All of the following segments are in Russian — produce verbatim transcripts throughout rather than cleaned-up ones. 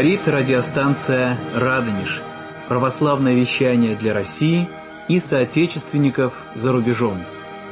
Говорит радиостанция «Радонеж». Православное вещание для России и соотечественников за рубежом.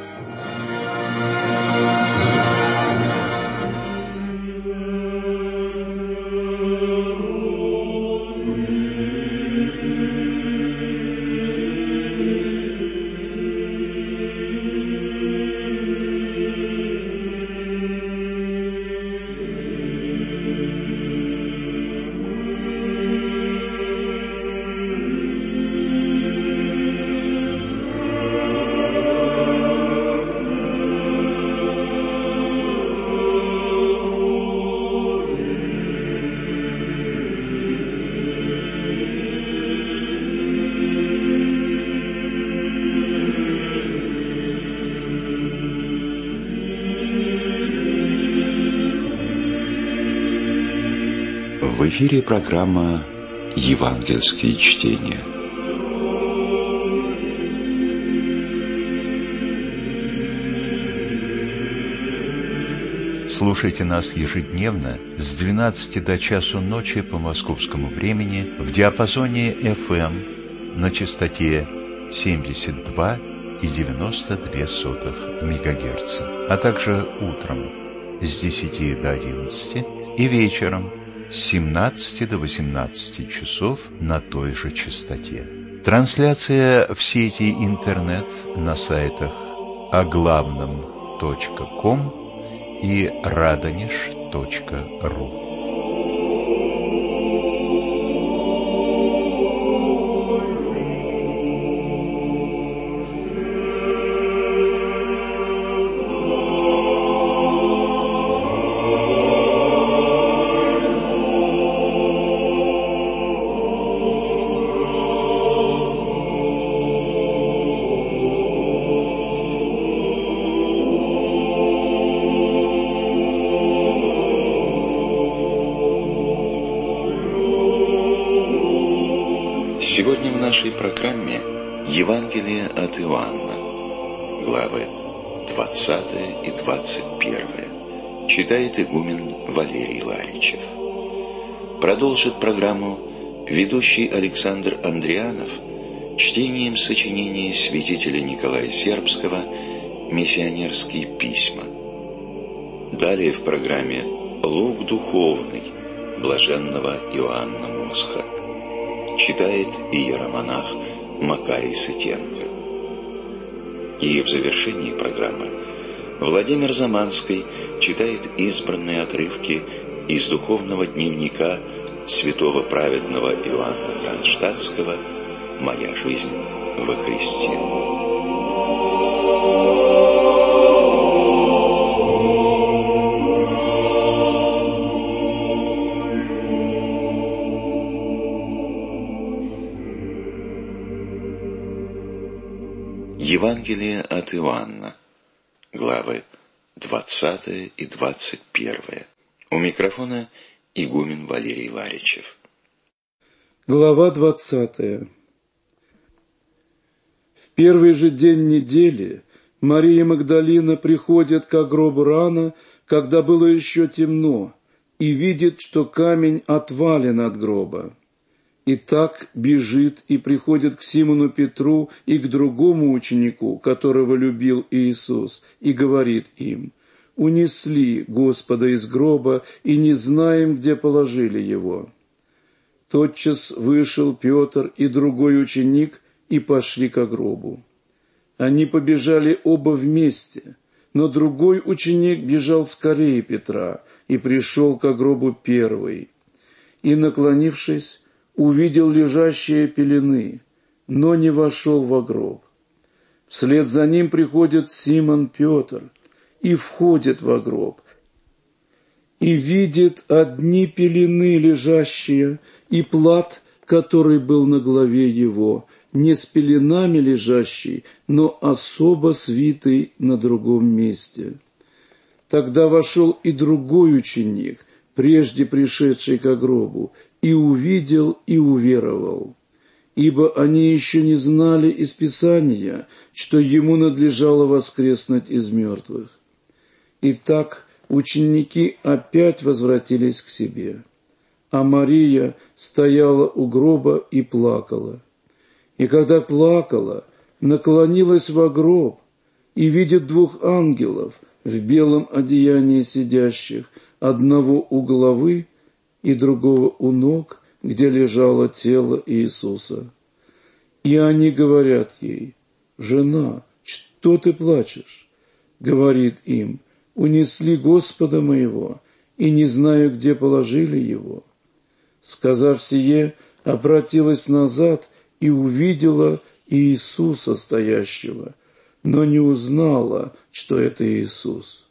В эфире программа «Евангельские чтения». Слушайте нас ежедневно с двенадцати до часу ночи по московскому времени в диапазоне эф эм на частоте семьдесят два и девяносто две сотых мегагерца, а также утром с десяти до одиннадцати и вечером с семнадцати до восемнадцати часов на той же частоте. Трансляция в сети интернет на сайтах оглавном точка ком и радонеж точка ру. Сегодня в нашей программе Евангелие от Иоанна, главы двадцатая и двадцать первая, читает игумен Валерий Ларичев. Продолжит программу ведущий Александр Андрианов чтением сочинения святителя Николая Сербского «Миссионерские письма». Далее в программе «Лук духовный» блаженного Иоанна Мосха. Читает иеромонах Макарий Сытенко. И в завершении программы Владимир Заманский читает избранные отрывки из духовного дневника святого праведного Иоанна Кронштадтского «Моя жизнь во Христе». Евангелие от Иоанна, главы двадцатая и двадцать первая. У микрофона игумен Валерий Ларичев. Глава двадцатая. В первый же день недели Мария Магдалина приходит к гробу рано, когда было еще темно, и видит, что камень отвален от гроба. И так бежит и приходит к Симону Петру и к другому ученику, которого любил Иисус, и говорит им: «Унесли Господа из гроба, и не знаем, где положили Его». Тотчас вышел Петр и другой ученик и пошли к гробу. Они побежали оба вместе, но другой ученик бежал скорее Петра и пришел к гробу первый. И, наклонившись, увидел лежащие пелены, но не вошел во гроб. Вслед за ним приходит Симон Петр и входит во гроб, и видит одни пелены лежащие, и плат, который был на голове его, не с пеленами лежащий, но особо свитый на другом месте. Тогда вошел и другой ученик, прежде пришедший к гробу, и увидел, и уверовал, ибо они еще не знали из Писания, что ему надлежало воскреснуть из мертвых. Итак, ученики опять возвратились к себе. а Мария стояла у гроба и плакала. И когда плакала, наклонилась во гроб и видит двух ангелов в белом одеянии сидящих, одного у головы и другого у ног, где лежало тело Иисуса. И они говорят ей: «Жена, что ты плачешь?» Говорит им: «Унесли Господа моего, и не знаю, где положили его». Сказав сие, обратилась назад и увидела Иисуса стоящего, но не узнала, что это Иисус.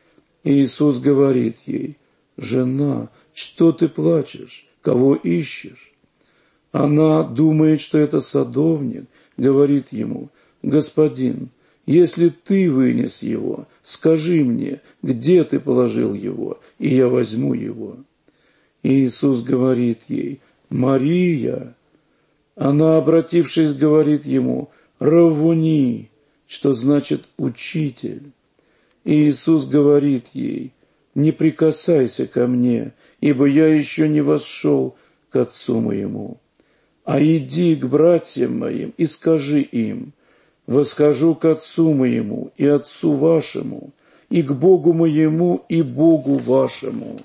Иисус говорит ей: «Жена, что ты плачешь? Кого ищешь?» Она думает, что это садовник, говорит ему: «Господин, если ты вынес его, скажи мне, где ты положил его, и я возьму его». Иисус говорит ей: «Мария». Она, обратившись, говорит ему: «Раввуни», что значит «учитель». Иисус говорит ей: «Не прикасайся ко мне, ибо я еще не восшел к Отцу моему, а иди к братьям моим и скажи им: восхожу к Отцу моему и Отцу вашему, и к Богу моему и Богу вашему».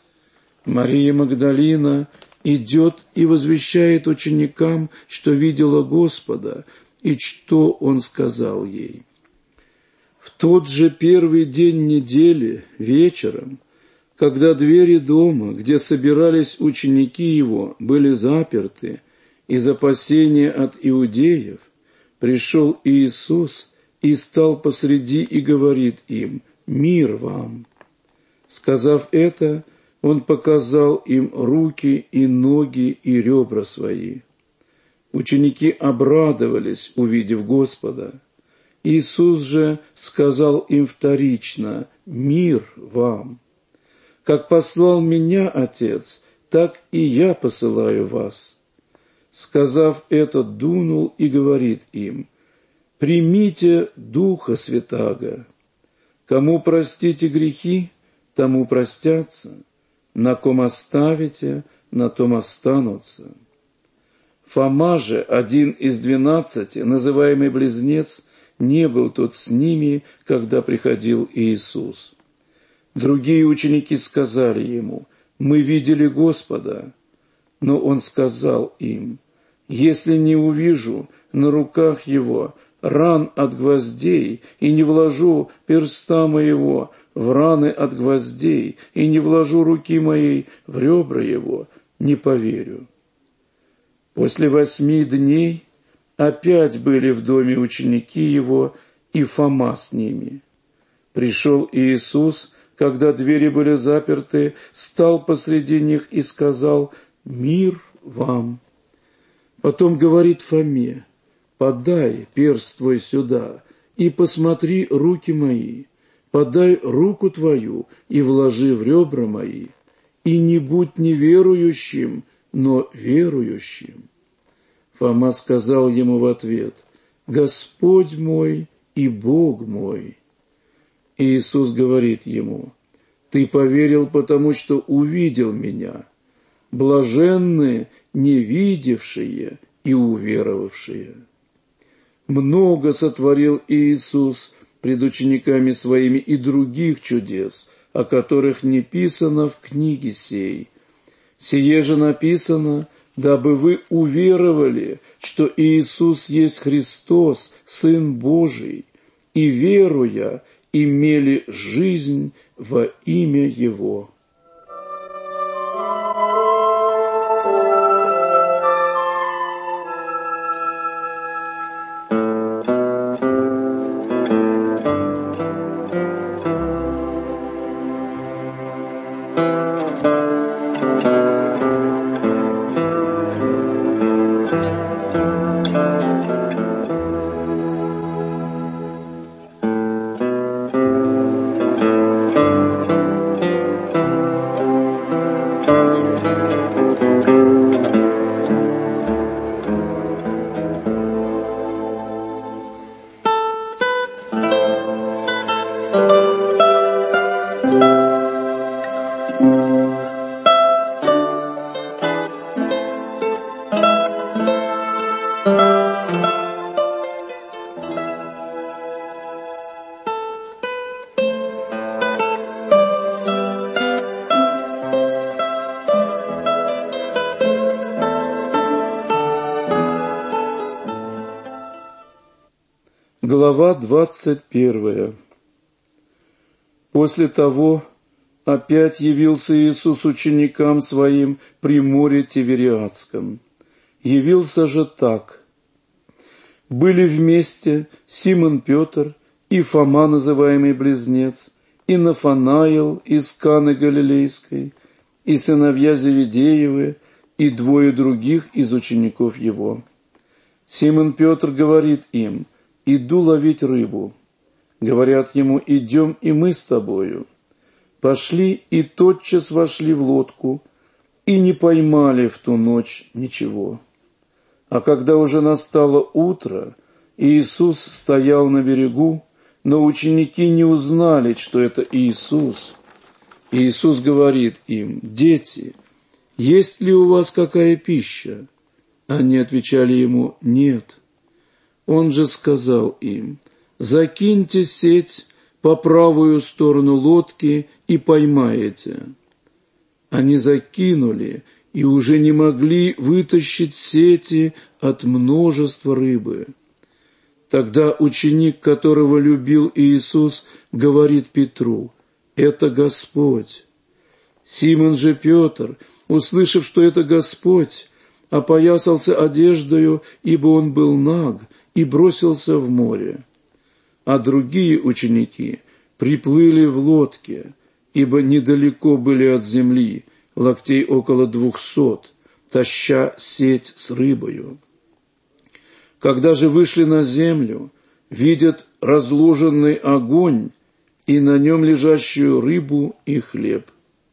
Мария Магдалина идет и возвещает ученикам, что видела Господа и что Он сказал ей. В тот же первый день недели, вечером, когда двери дома, где собирались ученики Его, были заперты из опасения от иудеев, пришел Иисус и стал посреди и говорит им: «Мир вам!» Сказав это, Он показал им руки и ноги и ребра свои. Ученики обрадовались, увидев Господа. Иисус же сказал им вторично: «Мир вам! Как послал Меня Отец, так и Я посылаю вас». Сказав это, дунул и говорит им: «Примите Духа Святаго. Кому простите грехи, тому простятся, на ком оставите, на том останутся». Фома же, один из двенадцати, называемый Близнец, не был тут с ними, когда приходил Иисус. Другие ученики сказали Ему: «Мы видели Господа». Но Он сказал им: «Если не увижу на руках Его ран от гвоздей, и не вложу перста моего в раны от гвоздей, и не вложу руки моей в ребра Его, не поверю». После восьми дней опять были в доме ученики Его, и Фома с ними. Пришел Иисус, когда двери были заперты, стал посреди них и сказал: «Мир вам!» Потом говорит Фоме: «Подай перст твой сюда, и посмотри руки мои, подай руку твою и вложи в ребра мои, и не будь неверующим, но верующим». Фома сказал ему в ответ: «Господь мой и Бог мой». Иисус говорит ему: «Ты поверил, потому что увидел Меня. Блаженны невидевшие и уверовавшие». Много сотворил Иисус пред учениками Своими и других чудес, о которых не писано в книге сей. Сие же написано, дабы вы уверовали, что Иисус есть Христос, Сын Божий, и, веруя, имели жизнь во имя Его. Глава двадцать первая. После того опять явился Иисус ученикам Своим при море Тивериадском. Явился же так. Были вместе Симон Петр и Фома, называемый Близнец, и Нафанаил из Каны Галилейской, и сыновья Зеведеевы, и двое других из учеников Его. Симон Петр говорит им: «Иду ловить рыбу». Говорят ему: «Идем и мы с тобою». Пошли и тотчас вошли в лодку, и не поймали в ту ночь ничего. А когда уже настало утро, Иисус стоял на берегу, но ученики не узнали, что это Иисус. Иисус говорит им: «Дети, есть ли у вас какая пища?» Они отвечали Ему: «Нет». Он же сказал им: «Закиньте сеть по правую сторону лодки и поймаете». Они закинули и уже не могли вытащить сети от множества рыбы. Тогда ученик, которого любил Иисус, говорит Петру: «Это Господь». Симон же Петр, услышав, что это Господь, опоясался одеждою, ибо он был наг, и бросился в море. А другие ученики приплыли в лодке, ибо недалеко были от земли, локтей около двухсот, таща сеть с рыбою. Когда же вышли на землю, видят разложенный огонь и на нем лежащую рыбу и хлеб.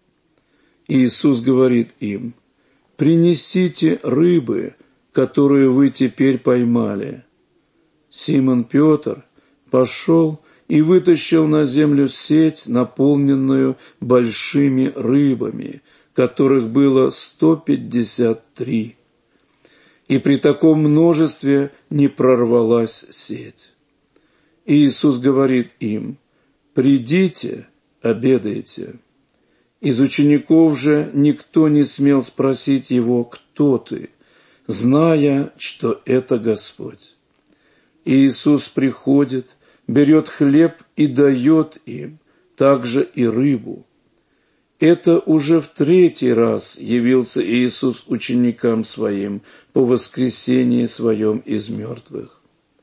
Иисус говорит им: «Принесите рыбы, которую вы теперь поймали». Симон Петр пошел и вытащил на землю сеть, наполненную большими рыбами, которых было сто пятьдесят три. И при таком множестве не прорвалась сеть. Иисус говорит им: «Придите, обедайте». Из учеников же никто не смел спросить Его: «Кто ты?», зная, что это Господь. Иисус приходит, берет хлеб и дает им, также и рыбу. Это уже в третий раз явился Иисус ученикам Своим по воскресении Своем из мертвых.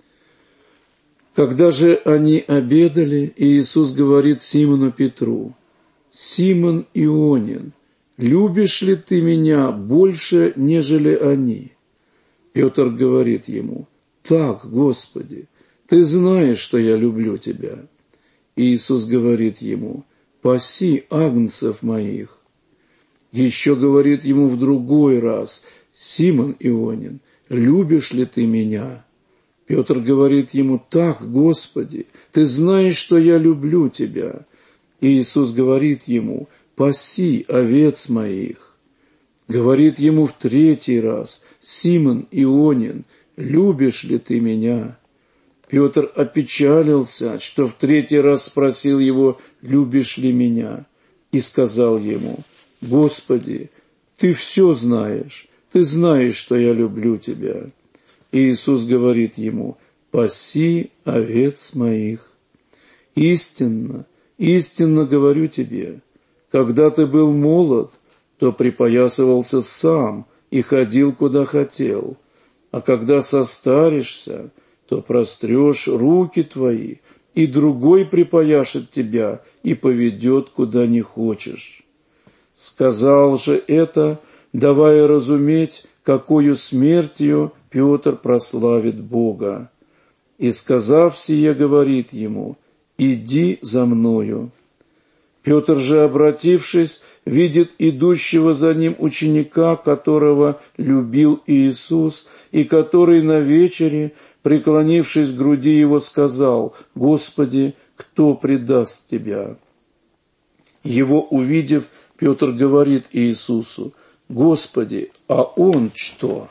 Когда же они обедали, Иисус говорит Симону Петру: «Симон Ионин, любишь ли ты меня больше, нежели они?» Петр говорит ему: «Так, Господи, ты знаешь, что я люблю тебя». Иисус говорит ему: «Паси агнцев моих». Еще говорит ему в другой раз: «Симон Ионин, любишь ли ты меня?» Петр говорит ему: «Так, Господи, ты знаешь, что я люблю тебя». Иисус говорит ему: «Паси овец моих». Говорит ему в третий раз: «Симон Ионин, любишь ли ты меня?» Петр опечалился, что в третий раз спросил его: «Любишь ли меня?» И сказал ему: «Господи, ты все знаешь, ты знаешь, что я люблю тебя». И Иисус говорит ему: «Паси овец моих». Истинно, истинно говорю тебе, когда ты был молод, то припоясывался сам и ходил, куда хотел, а когда состаришься, то прострешь руки твои, и другой припояшет тебя и поведет, куда не хочешь. Сказал же это, давая разуметь, какою смертью Петр прославит Бога. И, сказав сие, говорит ему: «Иди за мною». Петр же, обратившись, видит идущего за ним ученика, которого любил Иисус, и который на вечере, преклонившись к груди его, сказал: «Господи, кто предаст тебя?» Его увидев, Петр говорит Иисусу: «Господи, а он что?»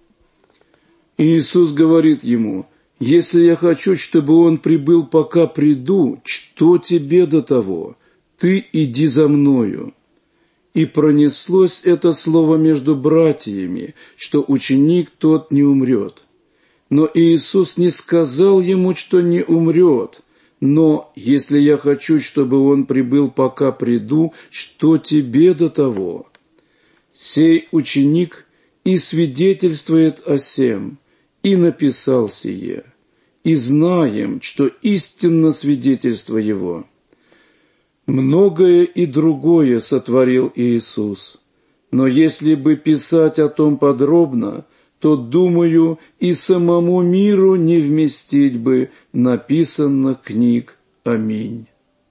Иисус говорит ему: «Если я хочу, чтобы он прибыл, пока приду, что тебе до того? Ты иди за мною». И пронеслось это слово между братьями, что ученик тот не умрет. Но Иисус не сказал ему, что не умрет. Но если я хочу, чтобы он прибыл, пока приду, что тебе до того? Сей ученик и свидетельствует о сем, и написал сие, и знаем, что истинно свидетельство его. Многое и другое сотворил Иисус, но если бы писать о том подробно, то, думаю, и самому миру не вместить бы написанных книг. Аминь.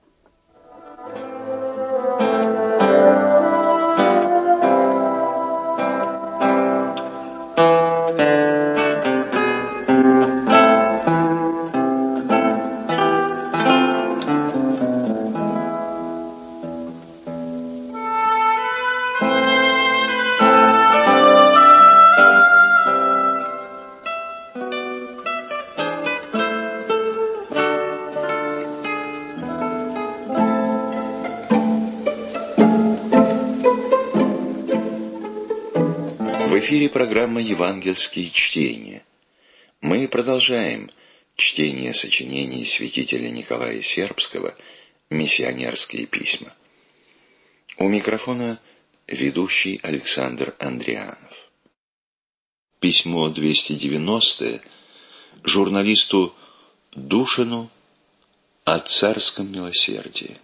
В эфире программа «Евангельские чтения». Мы продолжаем чтение сочинений святителя Николая Сербского «Миссионерские письма». У микрофона ведущий Александр Андрианов. Письмо двести девяностое журналисту Душину о царском милосердии.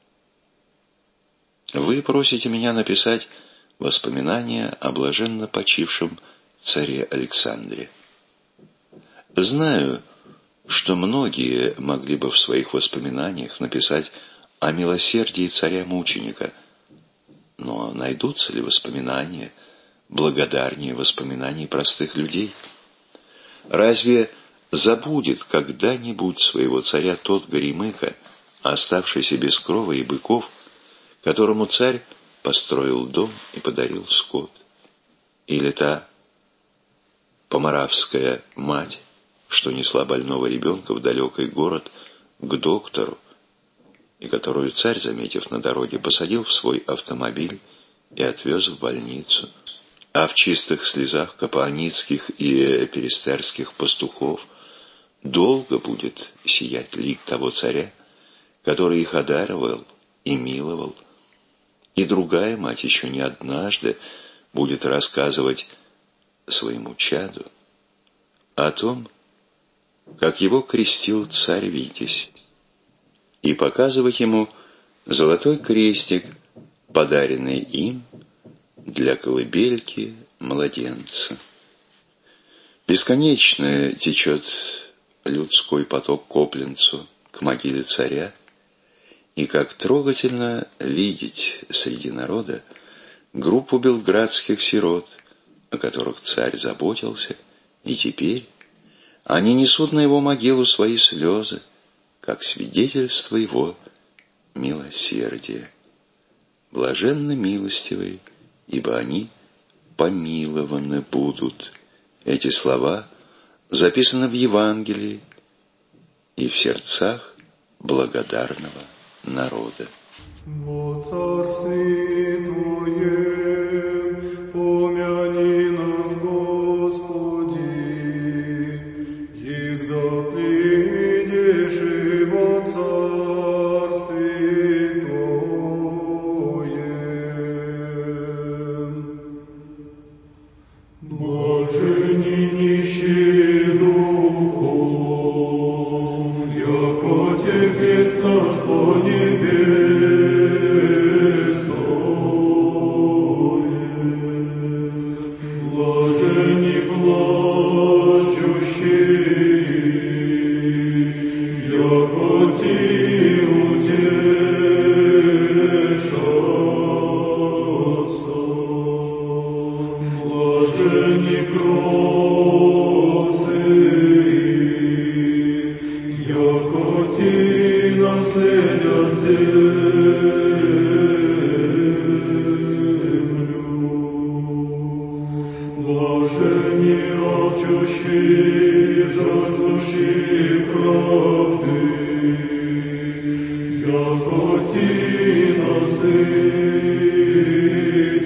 Вы просите меня написать воспоминания о блаженно почившем царе Александре. Знаю, что многие могли бы в своих воспоминаниях написать о милосердии царя-мученика, но найдутся ли воспоминания благодарнее воспоминаний простых людей? Разве забудет когда-нибудь своего царя тот горемыка, оставшийся без крова и быков, которому царь построил дом и подарил скот? Или та поморавская мать, что несла больного ребенка в далекий город к доктору, и которую царь, заметив на дороге, посадил в свой автомобиль и отвез в больницу, а в чистых слезах капоаницких и перестерских пастухов долго будет сиять лик того царя, который их одаривал и миловал. И другая мать еще не однажды будет рассказывать своему чаду о том, как его крестил царь Витязь, и показывать ему золотой крестик, подаренный им для колыбельки младенца. Бесконечно течет людской поток к Копленцу, к могиле царя, и как трогательно видеть среди народа группу белградских сирот, о которых царь заботился, и теперь они несут на его могилу свои слезы, как свидетельство его милосердия. Блаженны милостивые, ибо они помилованы будут. Эти слова записаны в Евангелии и в сердцах благодарного народа. Во царстве Твоем помяни нас, Господи, егда придешь и во царстве Твоем. Блажени нищие духом, яко тех есть царство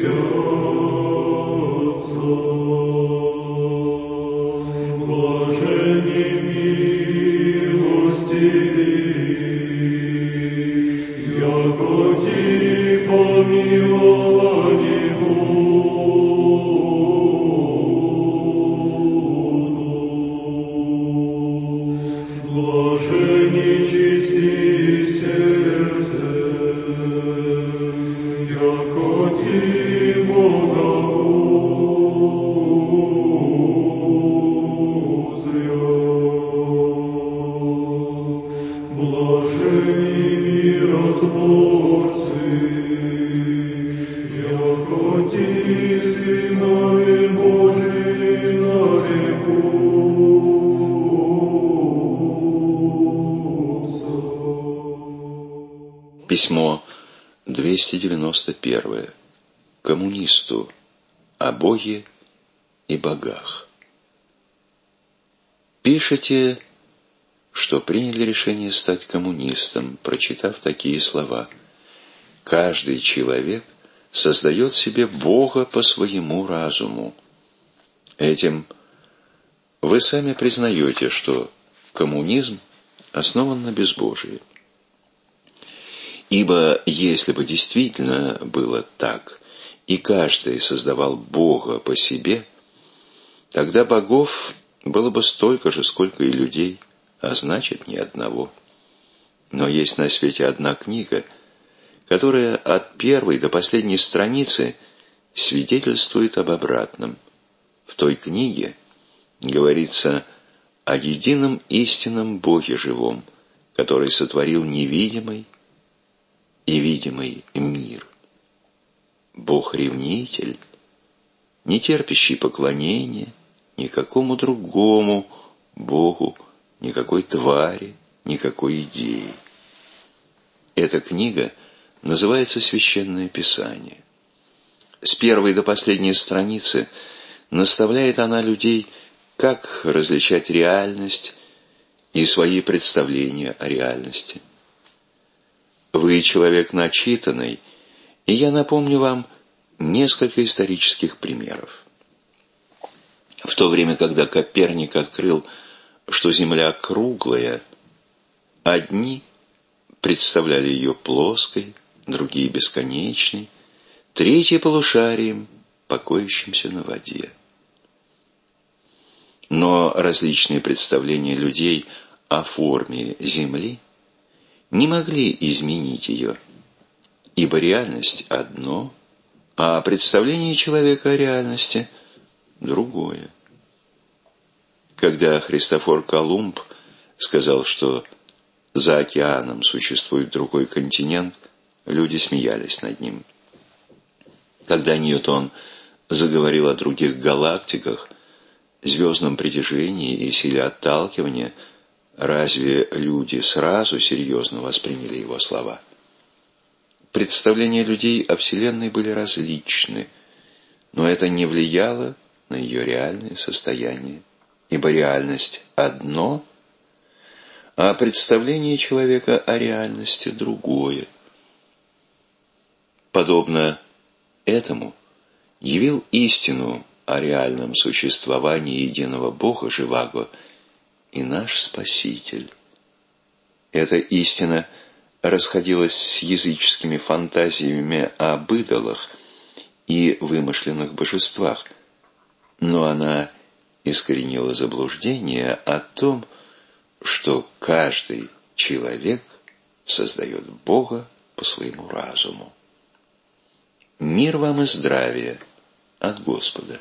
Боже, Письмо двести девяносто первое. Коммунисту о Боге и богах. Пишете, что приняли решение стать коммунистом, прочитав такие слова: «Каждый человек создает себе Бога по своему разуму». Этим вы сами признаете, что коммунизм основан на безбожии. Ибо если бы действительно было так, и каждый создавал Бога по себе, тогда богов было бы столько же, сколько и людей, а значит, ни одного. Но есть на свете одна книга, которая от первой до последней страницы свидетельствует об обратном. В той книге говорится о едином истинном Боге живом, который сотворил невидимый и видимый мир. Бог-ревнитель, не терпящий поклонения никакому другому Богу, никакой твари, никакой идеи. Эта книга называется «Священное Писание». С первой до последней страницы наставляет она людей, как различать реальность и свои представления о реальности. Вы человек начитанный, и я напомню вам несколько исторических примеров. В то время, когда Коперник открыл, что Земля круглая, одни представляли ее плоской, другие бесконечной, третьи полушарием, покоящимся на воде. Но различные представления людей о форме Земли не могли изменить ее, ибо реальность одно, а представление человека о реальности другое. Когда Христофор Колумб сказал, что за океаном существует другой континент, люди смеялись над ним. Когда Ньютон заговорил о других галактиках, звездном притяжении и силе отталкивания, разве люди сразу серьезно восприняли его слова? Представления людей о Вселенной были различны, но это не влияло на ее реальное состояние, ибо реальность одно, а представление человека о реальности другое. Подобно этому явил истину о реальном существовании единого Бога живаго и наш Спаситель. Эта истина расходилась с языческими фантазиями об идолах и вымышленных божествах, но она искоренила заблуждение о том, что каждый человек создает Бога по своему разуму. Мир вам и здравие от Господа.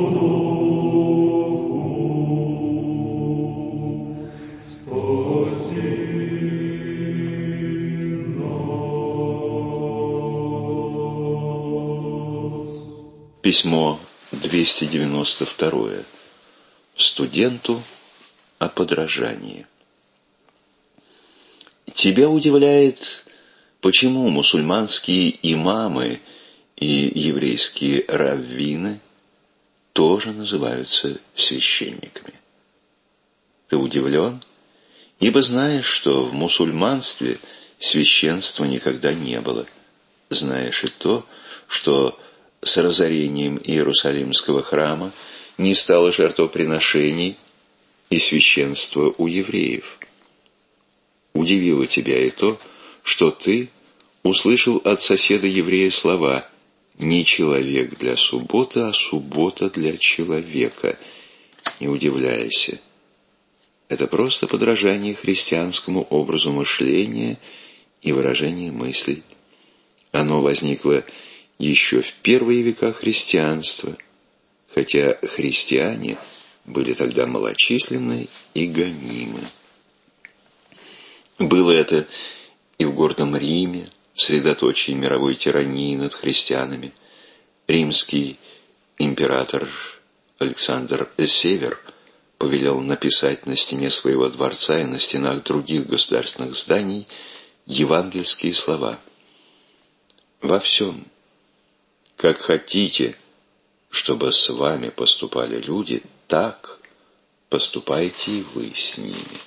Спаси Письмо двести девяносто два. Студенту о подражании. Тебя удивляет, почему мусульманские имамы и еврейские раввины тоже называются священниками. Ты удивлен, ибо знаешь, что в мусульманстве священства никогда не было. Знаешь и то, что с разорением Иерусалимского храма не стало жертвоприношений и священства у евреев. Удивило тебя и то, что ты услышал от соседа-еврея слова «не человек для субботы, а суббота для человека». Не удивляйся. Это просто подражание христианскому образу мышления и выражения мыслей. Оно возникло еще в первые века христианства, хотя христиане были тогда малочисленны и гонимы. Было это и в гордом Риме, в средоточии мировой тирании над христианами. Римский император Александр Север повелел написать на стене своего дворца и на стенах других государственных зданий евангельские слова. «Во всем, как хотите, чтобы с вами поступали люди, так поступайте и вы с ними».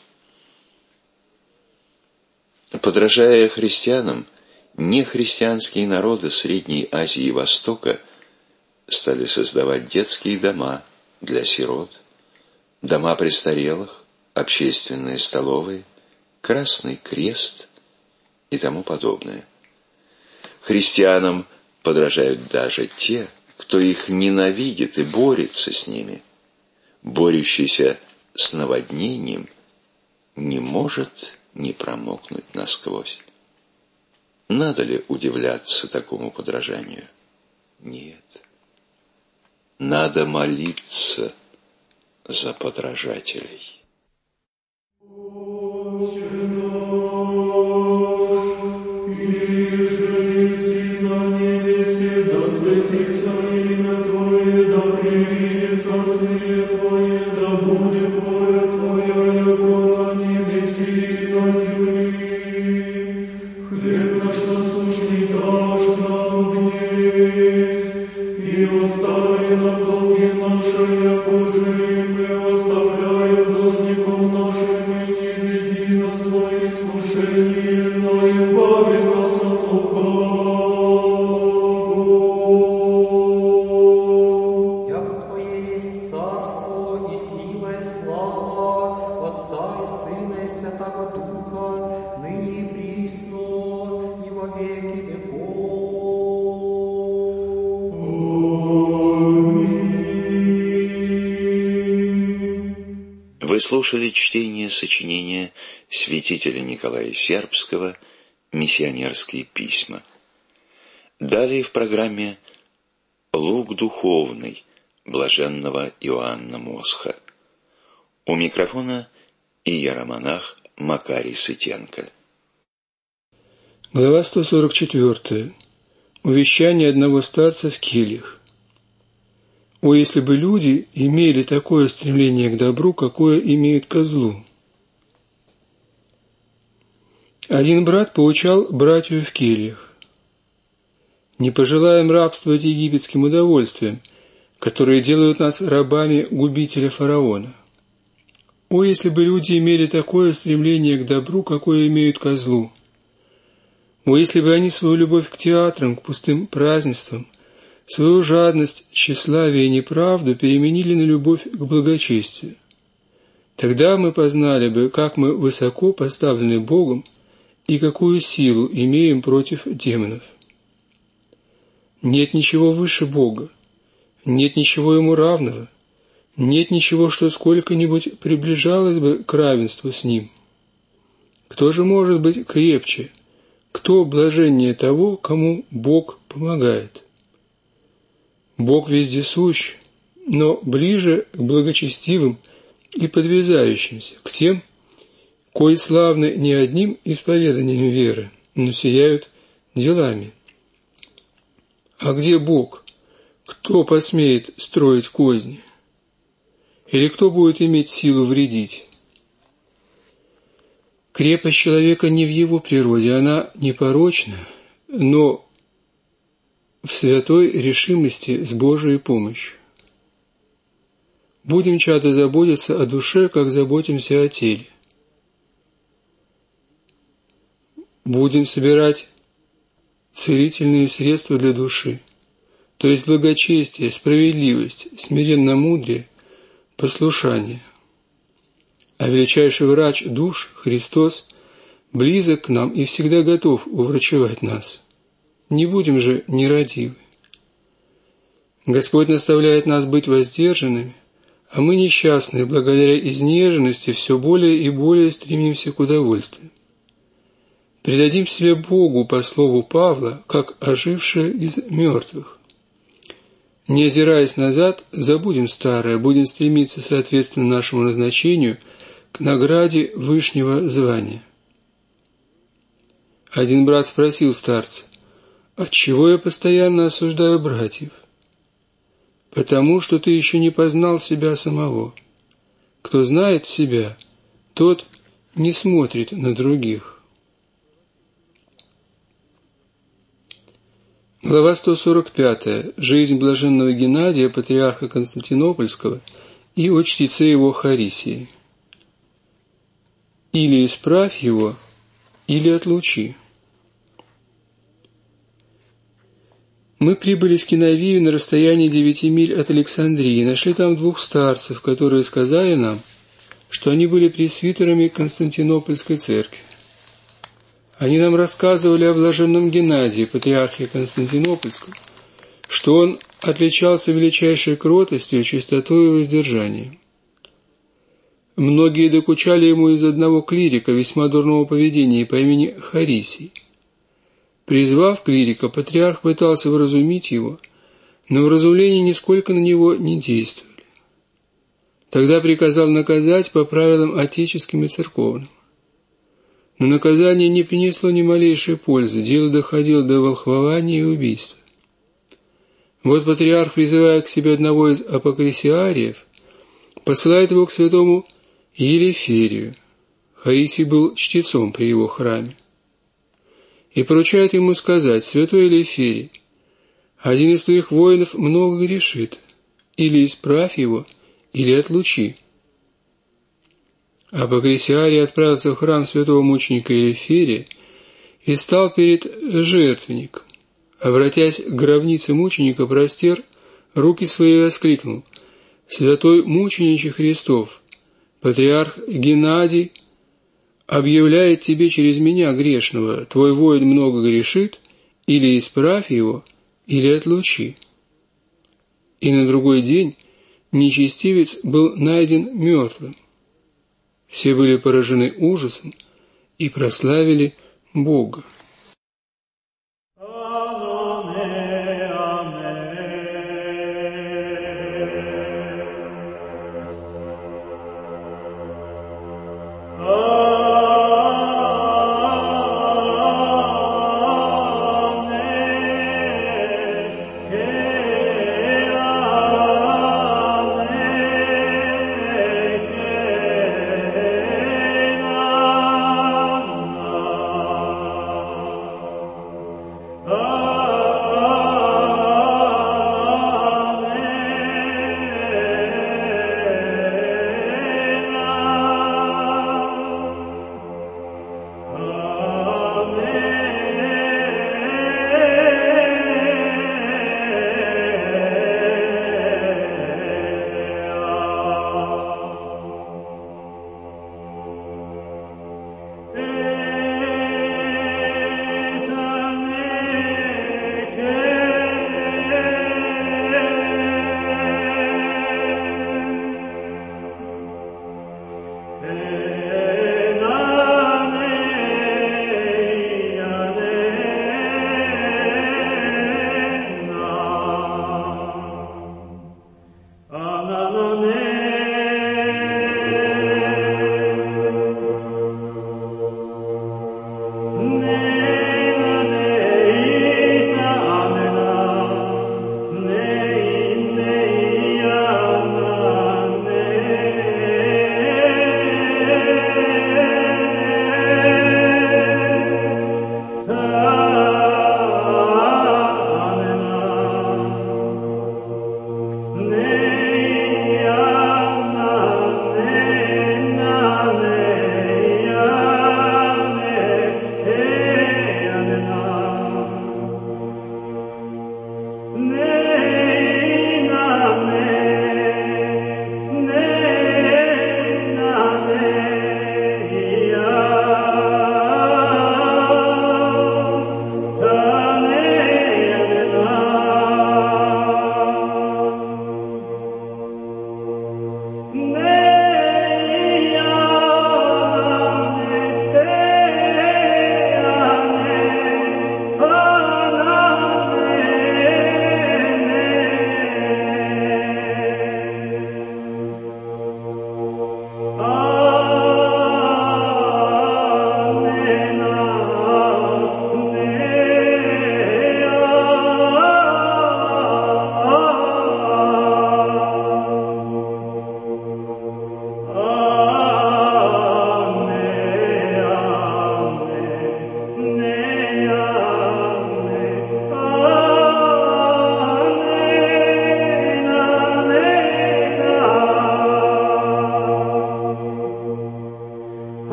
Подражая христианам, нехристианские народы Средней Азии и Востока стали создавать детские дома для сирот, дома престарелых, общественные столовые, Красный Крест и тому подобное. Христианам подражают даже те, кто их ненавидит и борется с ними. Борющийся с наводнением не может не промокнуть насквозь. Надо ли удивляться такому подражанию? Нет. Надо молиться за подражателей. Вы слушали чтение сочинения святителя Николая Сербского «Миссионерские письма». Далее в программе «Лук духовный» блаженного Иоанна Мосха. У микрофона иеромонах Макарий Сытенко. Глава сто сорок четыре. Увещание одного старца в кельях. О, если бы люди имели такое стремление к добру, какое имеют ко злу. Один брат поучал братью в кельях: не пожелаем рабствовать египетским удовольствиям, которые делают нас рабами губителя фараона. О, если бы люди имели такое стремление к добру, какое имеют ко злу. О, если бы они свою любовь к театрам, к пустым празднествам, свою жадность, тщеславие и неправду переменили на любовь к благочестию. Тогда мы познали бы, как мы высоко поставлены Богом и какую силу имеем против демонов. Нет ничего выше Бога, нет ничего Ему равного, нет ничего, что сколько-нибудь приближалось бы к равенству с Ним. Кто же может быть крепче, кто блаженнее того, кому Бог помогает? Бог вездесущ, но ближе к благочестивым и подвязающимся, к тем, кои славны не одним исповеданием веры, но сияют делами. А где Бог? кто посмеет строить козни? Или кто будет иметь силу вредить? Крепость человека не в его природе, она непорочна, но в святой решимости с Божией помощью. Будем чадо заботиться о душе, как заботимся о теле. Будем собирать целительные средства для души, то есть благочестие, справедливость, смиренно-мудрие, послушание. А величайший врач душ, Христос, близок к нам и всегда готов уврачевать нас. Не будем же нерадивы. Господь наставляет нас быть воздержанными, а мы несчастные, благодаря изнеженности, все более и более стремимся к удовольствию. Предадим себя Богу, по слову Павла, как ожившие из мертвых. Не озираясь назад, забудем старое, будем стремиться, соответственно нашему назначению, к награде вышнего звания. Один брат спросил старца: «Отчего я постоянно осуждаю братьев?» «Потому что ты еще не познал себя самого. Кто знает себя, тот не смотрит на других». Глава сто сорок пять. Жизнь блаженного Геннадия, патриарха Константинопольского, и о чтеце его Харисии. Или исправь его, или отлучи. Мы прибыли в Киновию на расстоянии девяти миль от Александрии и нашли там двух старцев, которые сказали нам, что они были пресвитерами Константинопольской церкви. Они нам рассказывали о блаженном Геннадии, патриархе Константинопольском, что он отличался величайшей кротостью, чистотой и воздержанием. Многие докучали ему из одного клирика весьма дурного поведения по имени Харисий. Призвав клирика, патриарх пытался вразумить его, но вразумления нисколько на него не действовали. Тогда приказал наказать по правилам отеческим и церковным. Но наказание не принесло ни малейшей пользы, дело доходило до волхвования и убийства. Вот патриарх, призывая к себе одного из апокрисиариев, посылает его к святому Елеферию. Харисий был чтецом при его храме. И поручает ему сказать: «Святой Елеферий, один из твоих воинов много грешит, или исправь его, или отлучи». Апокрисиарий отправился в храм святого мученика Елеферия и стал перед жертвенником. Обратясь к гробнице мученика, простер руки свои и воскликнул: «Святой мучениче Христов, патриарх Геннадий объявляет тебе через меня, грешного: твой воин много грешит, или исправь его, или отлучи». И на другой день нечестивец был найден мертвым. Все были поражены ужасом и прославили Бога.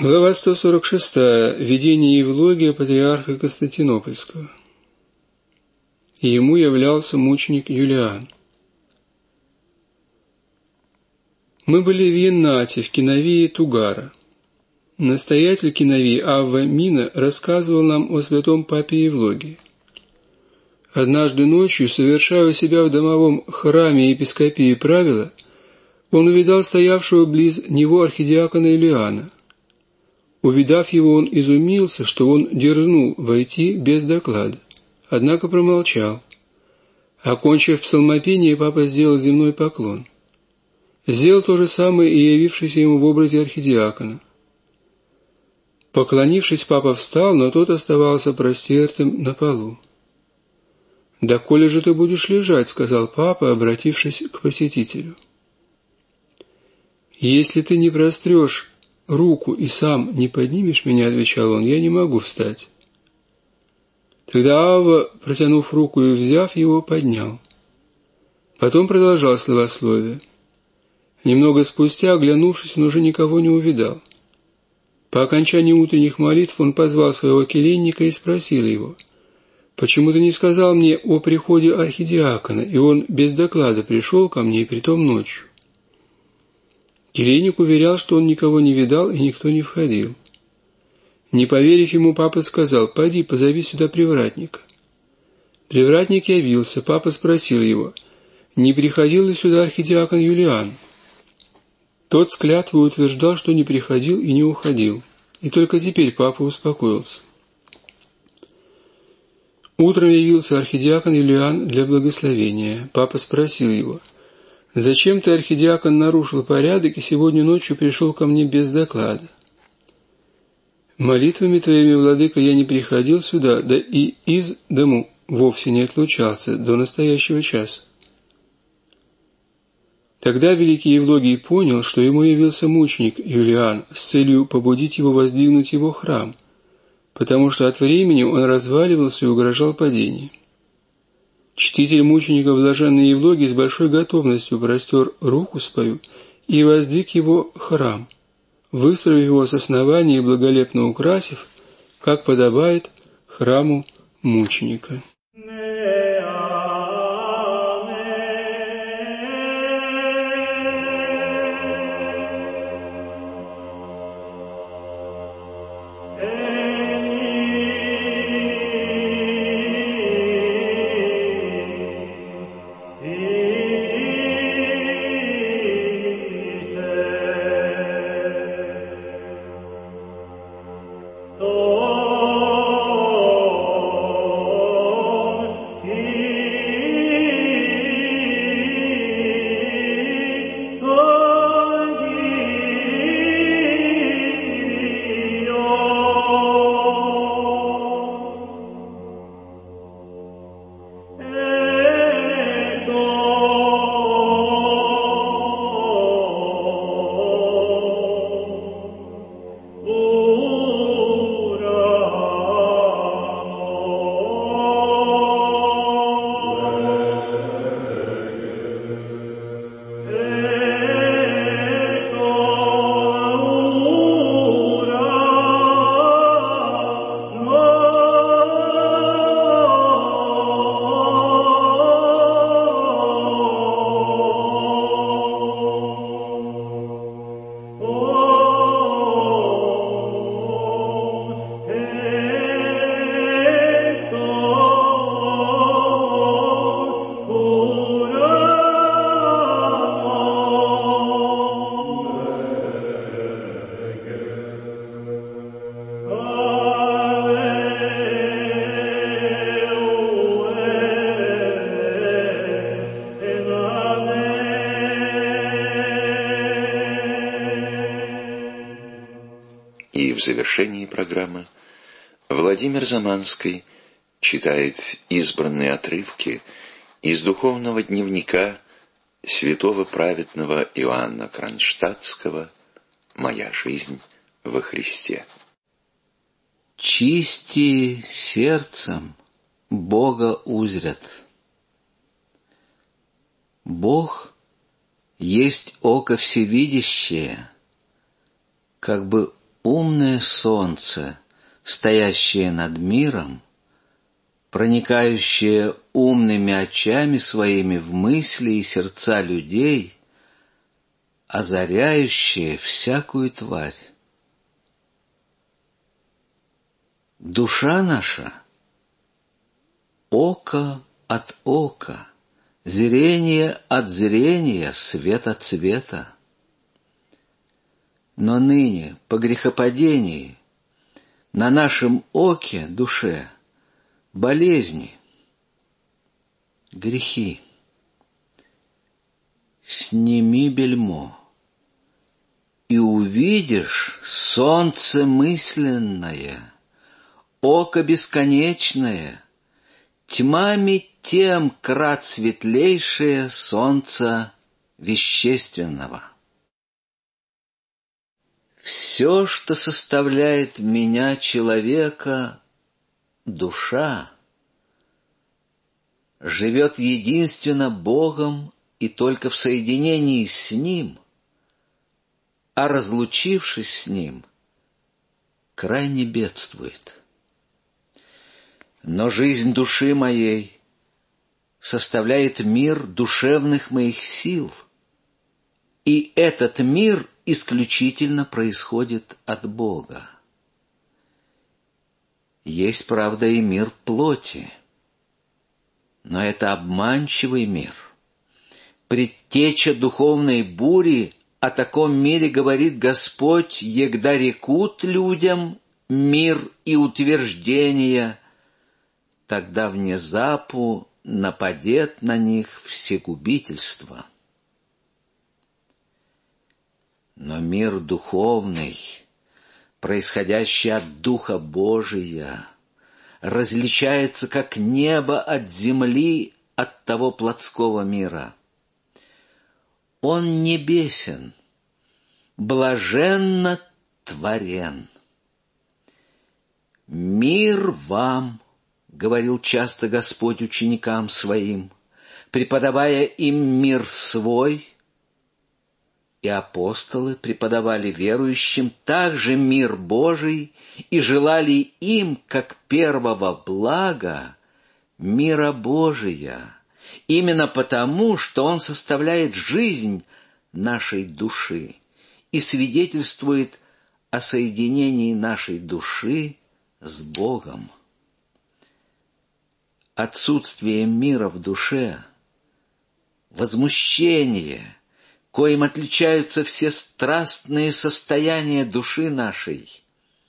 Глава сто сорок шесть. Видение Евлогия патриарха Константинопольского. И ему являлся мученик Юлиан. Мы были в Яннате, в Киновии Тугара. Настоятель Киновии Авва Мина рассказывал нам о святом папе Евлогии. Однажды ночью, совершая у себя в домовом храме епископии правила, он увидал стоявшего близ него архидиакона Юлиана. Увидав его, он изумился, что он дерзнул войти без доклада, однако промолчал. Окончив псалмопение, папа сделал земной поклон. Сделал то же самое и явившийся ему в образе архидиакона. Поклонившись, папа встал, но тот оставался простертым на полу. «Доколе же ты будешь лежать?» — сказал папа, обратившись к посетителю. «Если ты не прострешь руку и сам не поднимешь меня, — отвечал он, — я не могу встать». Тогда Авва, протянув руку и взяв его, поднял. Потом продолжал словословие. Немного спустя, оглянувшись, он уже никого не увидал. По окончании утренних молитв он позвал своего келейника и спросил его: «Почему ты не сказал мне о приходе архидиакона, и он без доклада пришел ко мне, и притом ночью?» Келейник уверял, что он никого не видал, и никто не входил. Не поверив ему, папа сказал: «Пойди, позови сюда привратника». Привратник явился, папа спросил его: «Не приходил ли сюда архидиакон Юлиан?» Тот с клятвой утверждал, что не приходил и не уходил. И только теперь папа успокоился. Утром явился архидиакон Юлиан для благословения. Папа спросил его: «Зачем ты, архидиакон, нарушил порядок и сегодня ночью пришел ко мне без доклада?» «Молитвами твоими, владыка, я не приходил сюда, да и из дому вовсе не отлучался до настоящего часа». Тогда великий Евлогий понял, что ему явился мученик Юлиан с целью побудить его воздвигнуть его храм, потому что от времени он разваливался и угрожал падением. Чтитель мучеников блаженный Евлогий с большой готовностью простер руку свою и воздвиг его храм, выстроив его с основания и благолепно украсив, как подобает храму мученика. В завершении программы Владимир Заманский читает избранные отрывки из духовного дневника святого праведного Иоанна Кронштадтского «Моя жизнь во Христе». «Чисти сердцем, Бога узрят. Бог есть око всевидящее, как бы умное солнце, стоящее над миром, проникающее умными очами своими в мысли и сердца людей, озаряющее всякую тварь. Душа наша — око от ока, зрение от зрения, свет от света. Но ныне, по грехопадении, на нашем оке, душе, болезни, грехи. Сними бельмо, и увидишь солнце мысленное, око бесконечное, тьмами тем крат светлейшее солнца вещественного. Все, что составляет меня, человека, душа, живет единственно Богом и только в соединении с Ним, а разлучившись с Ним, крайне бедствует. Но жизнь души моей составляет мир душевных моих сил, и этот мир исключительно происходит от Бога. Есть, правда, и мир плоти, но это обманчивый мир. Предтеча духовной бури, о таком мире говорит Господь, егда рекут людям мир и утверждения, тогда внезапу нападет на них всегубительство. Но мир духовный, происходящий от Духа Божия, различается как небо от земли, от того плотского мира. Он небесен, блаженно творен. «Мир вам», — говорил часто Господь ученикам Своим, преподавая им мир свой, и апостолы преподавали верующим также мир Божий и желали им, как первого блага, мира Божия, именно потому, что он составляет жизнь нашей души и свидетельствует о соединении нашей души с Богом. Отсутствие мира в душе, возмущение, коим отличаются все страстные состояния души нашей,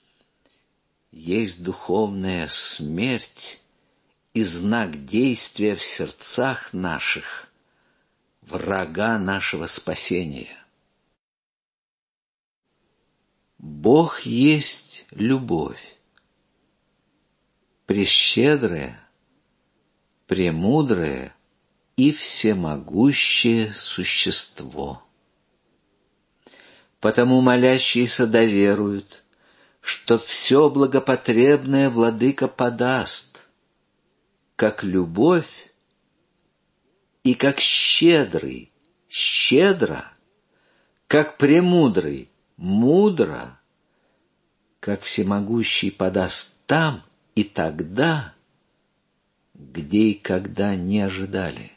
есть духовная смерть и знак действия в сердцах наших врага нашего спасения. Бог есть любовь, прещедрая, премудрая и всемогущее существо. Потому молящиеся доверуют, что все благопотребное Владыка подаст, как любовь и как щедрый, щедро, как премудрый, мудро, как всемогущий подаст там и тогда, где и когда не ожидали.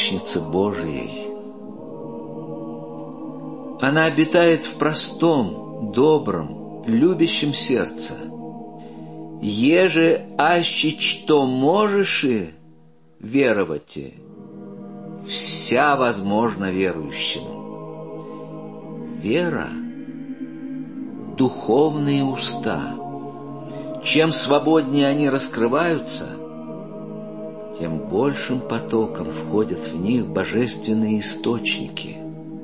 сокровищнице Божией. Она обитает в простом, добром, любящем сердце. Еже аще что можешь и веровать, вся возможна верующему. Вера — духовные уста. Чем свободнее они раскрываются, тем большим потоком входят в них божественные источники.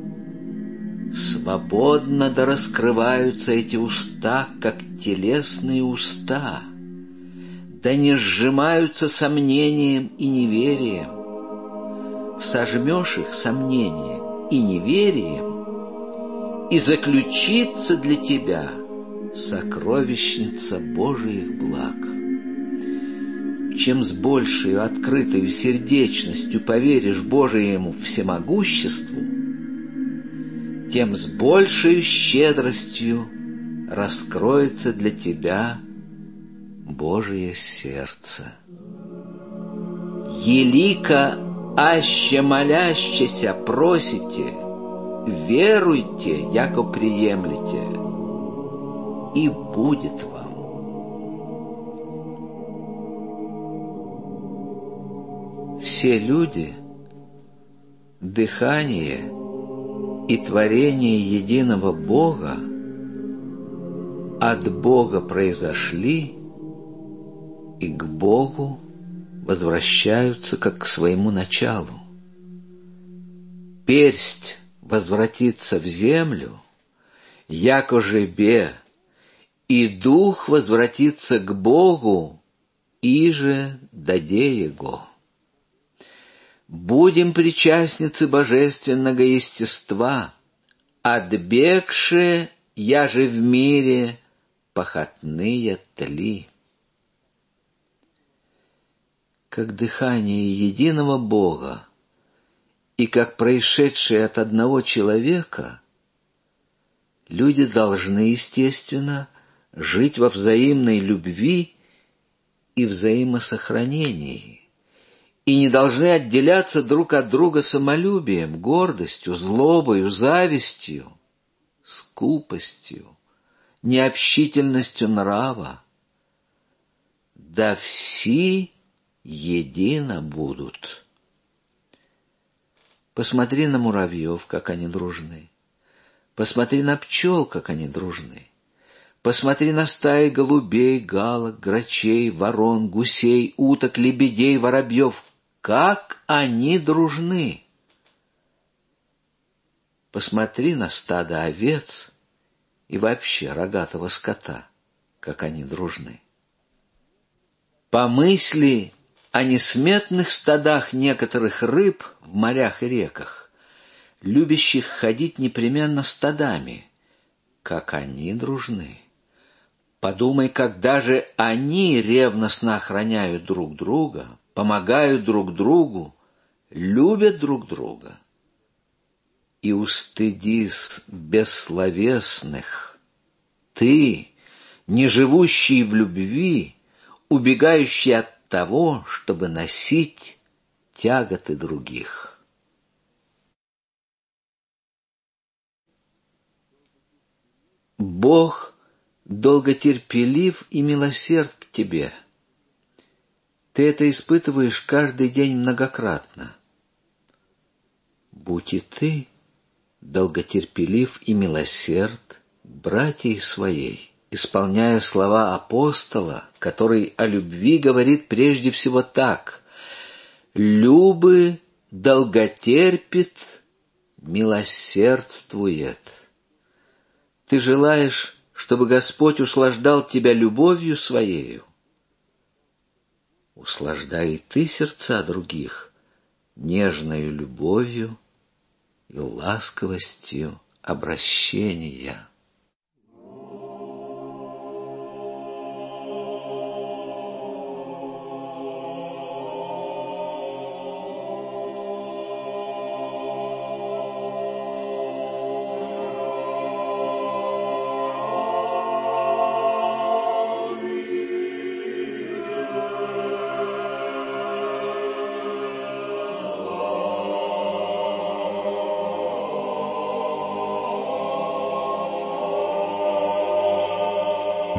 Свободно да раскрываются эти уста, как телесные уста, да не сжимаются сомнением и неверием. Сожмешь их сомнением и неверием, и заключится для тебя сокровищница Божиих благ. Чем с большей открытой сердечностью поверишь Божиему всемогуществу, тем с большей щедростью раскроется для тебя Божие сердце. Елика аще молящеся просите, веруйте, яко приемлете, и будет вам. Все люди — дыхание и творение единого Бога, от Бога произошли и к Богу возвращаются как к своему началу. Персть возвратится в землю, яко жебе, и дух возвратится к Богу, иже даде Его. Будем причастницы божественного естества, отбегшие, я же в мире, похотные тли. Как дыхание единого Бога и как происшедшее от одного человека, люди должны, естественно, жить во взаимной любви и взаимосохранении, и не должны отделяться друг от друга самолюбием, гордостью, злобою, завистью, скупостью, необщительностью нрава. Да все едино будут. Посмотри на муравьев, как они дружны. Посмотри на пчел, как они дружны. Посмотри на стаи голубей, галок, грачей, ворон, гусей, уток, лебедей, воробьев. Как они дружны! Посмотри на стадо овец и вообще рогатого скота, как они дружны. Помысли о несметных стадах некоторых рыб в морях и реках, любящих ходить непременно стадами, как они дружны. Подумай, как даже они ревностно охраняют друг друга, помогают друг другу, любят друг друга. И устыдись бессловесных, ты, не живущий в любви, убегающий от того, чтобы носить тяготы других. Бог долготерпелив и милосерд к тебе. Ты это испытываешь каждый день многократно. Будь и ты долготерпелив и милосерд к братьей своей, исполняя слова апостола, который о любви говорит прежде всего так: «Любы долготерпит, милосердствует». Ты желаешь, чтобы Господь услаждал тебя любовью Своею? Услаждай и ты сердца других нежною любовью и ласковостью обращения.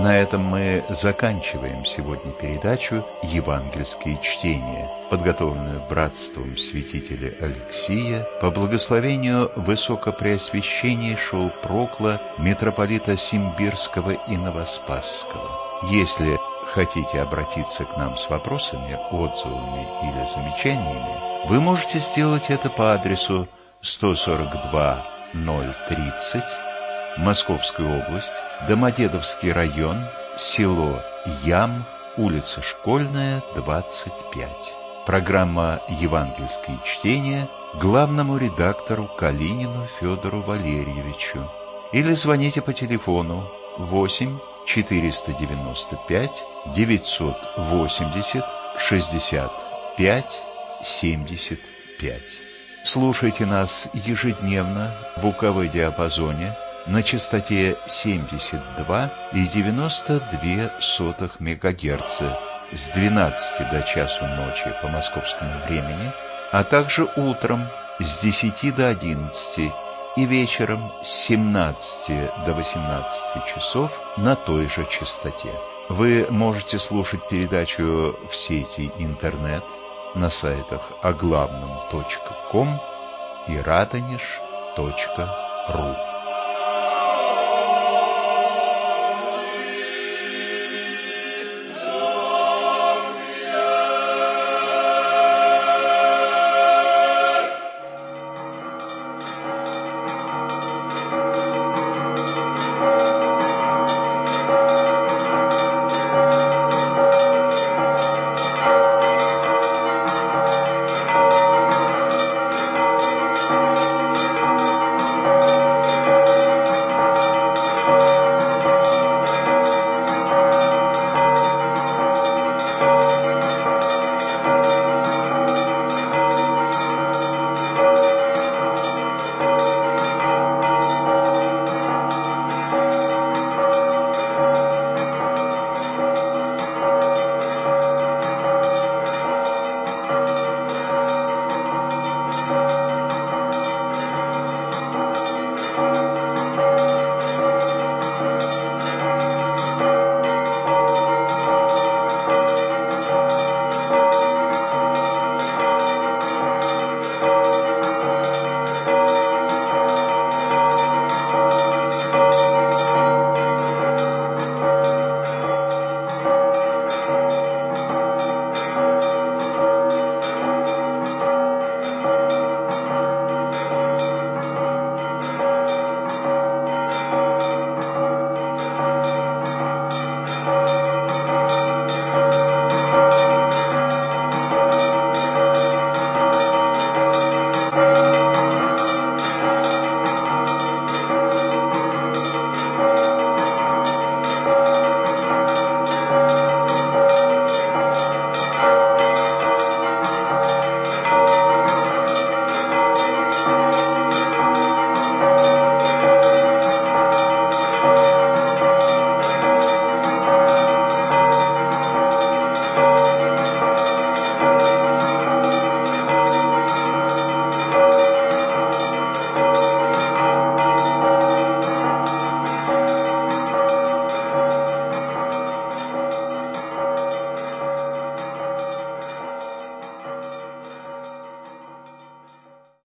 На этом мы заканчиваем сегодня передачу «Евангельские чтения», подготовленную братством святителя Алексия по благословению высокопреосвященнейшего прокла митрополита Симбирского и Новоспасского. Если хотите обратиться к нам с вопросами, отзывами или замечаниями, вы можете сделать это по адресу сто сорок два ноль тридцать, Московская область, Домодедовский район, село Ям, улица Школьная, двадцать пять. Программа «Евангельские чтения» главному редактору Калинину Федору Валерьевичу. Или звоните по телефону восемь четыреста девяносто пять девятьсот восемьдесят шестьдесят пять семьдесят пять. Слушайте нас ежедневно в УКВ-диапазоне на частоте семьдесят два и девяносто две сотых мегагерца с двенадцати до часу ночи по московскому времени, а также утром с десяти до одиннадцати и вечером с семнадцати до восемнадцати часов на той же частоте. Вы можете слушать передачу в сети интернет на сайтах оглавном точка ком и радонеж точка ру.